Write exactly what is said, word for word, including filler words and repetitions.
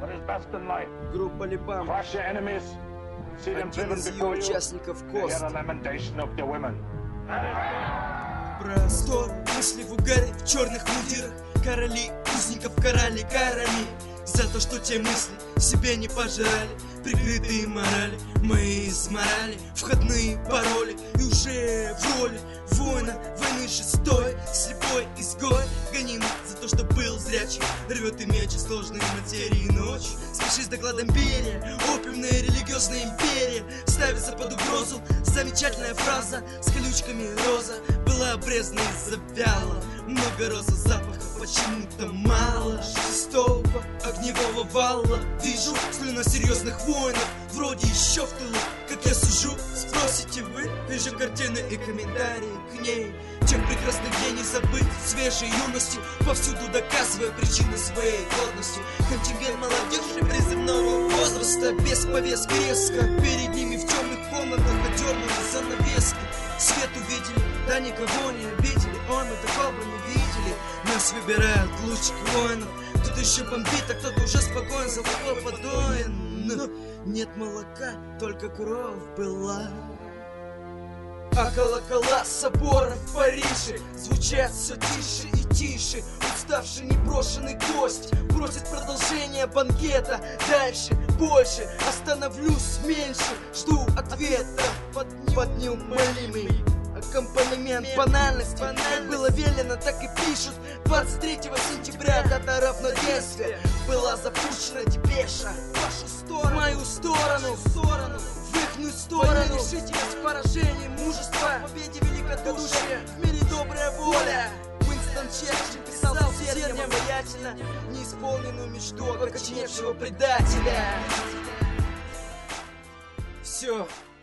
Группа Либам. Один из ее участников Кост. Простор, мысли в угаре, в черных мундирах. Короли узников карали карами за то, что те мысли себе не пожрали. Прикрытые морали, мы изморали входные пароли. И уже в роли воина войны шестой, слепой изгой, гонимый за то, что был зрячий, рвет и мечет сложные материи ночь. Спеши с докладом берия, опиумная религиозная империя ставится под угрозу. Замечательная фраза с колючками роза была обрезана и завяла. Много роза запаха, почему-то мало шестого огневого вала. Вижу слюна серьезных воинов, вроде еще в тылу. Как я сужу, спросите вы? Вижу картины и комментарии к ней. Чем прекрасных дней не забыть свежей юности, повсюду доказывая причины своей годности. Контингент молодежи призывного возраста без повестки резко перед ними в темных комнатах одернули занавески. Свет увидели, да никого не обидели. Ой, мы такого не видели. Нас выбирают лучших воинов. Кто-то еще бомбит, а кто-то уже спокоен, за водой подоен. Но нет молока, только кровь была. А колокола собора в Париже звучат все тише и тише. Уставший непрошенный гость просит продолжения банкета. Дальше, больше, остановлюсь меньше. Жду ответа под, под неумолимый аккомпанемент банальности. Как было велено, так и пишут. Двадцать третьего сентября дата равноденствия была запущена депеша в вашу сторону, в мою сторону, в сторону, в ихнюю сторону. Решительность, поражение, мужество, победе, великодушие, в мире добрая воля. Уинстон Черчилль писал сердцем обаятельно неисполненную мечту окоченевшего предателя. Все.